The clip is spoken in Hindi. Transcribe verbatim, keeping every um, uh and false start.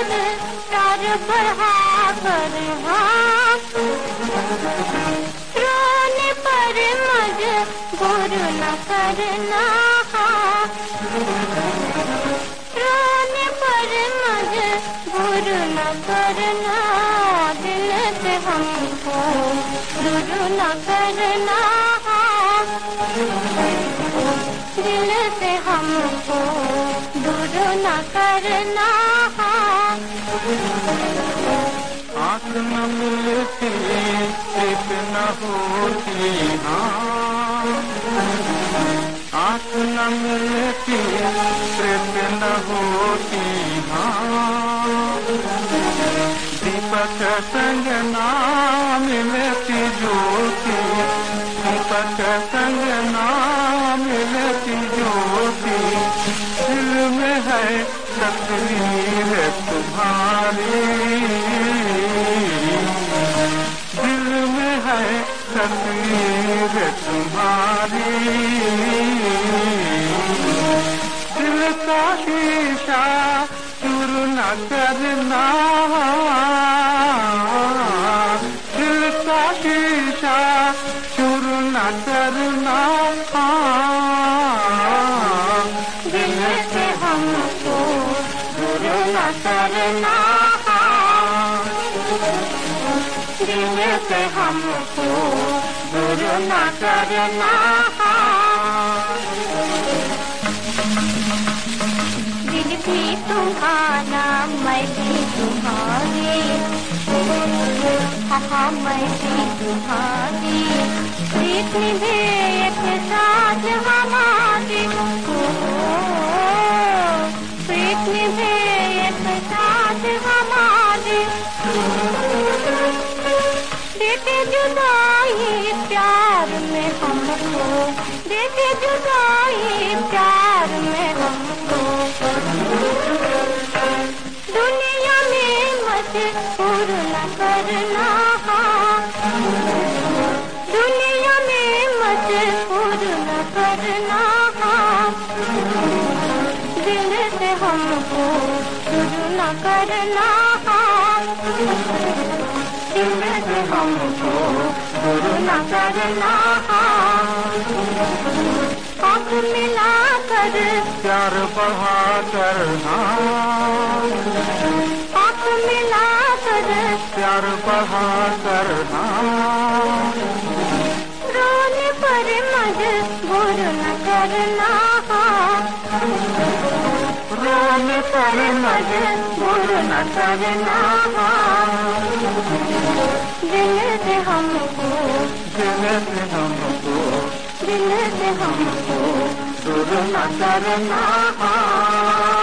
कर प्यार बढ़ा कर हाँ, रोने पर मजबूर न करना हाँ, रोने पर मजबूर न करना, दिल से हमको दूर न करना हाँ, दिल से हमको दूर न करना हाँ। आँख न मिलती प्रीत न होती हाँ, आँख न मिलती प्रीत न होती हाँ, दीपक संग ना मिलती ज्योति, दीपक संग ना मिलती ज्योति, दिल में है तस्वीर तुम्हारी, दिल में है तस्वीर तुम्हारी, दिल का शीशा चूर न करना, दिल का शीशा चूर न करना, दिल से हमको दूर न करना हाँ, दिल से हमको दूर न करना हाँ। दिल भी तुम्हारा मैं भी तुम्हारी हाँ, मैं भी तुम्हारी, प्रीत निभे एक साथ हमारी, प्रीत निभे एक साथ हमारी, देते जुदाई प्यार में हमको, देते जुदाई प्यार में हमको, दुनिया में मजबूर न करना हाँ, दुनिया में मजबूर न करना हाँ, दिल से हमको दूर न करना हाँ, दिल से हमको दूर न करना हाँ। आँख मिला कर प्यार बढ़ा कर हाँ, आँख मिला कर प्यार बढ़ा कर हाँ, रोने पर मजबूर न करना हाँ, रोने पर मजबूर न करना हाँ, दिल से हमको, दिल से हमको, दिल से हमको दूर न करना हाँ।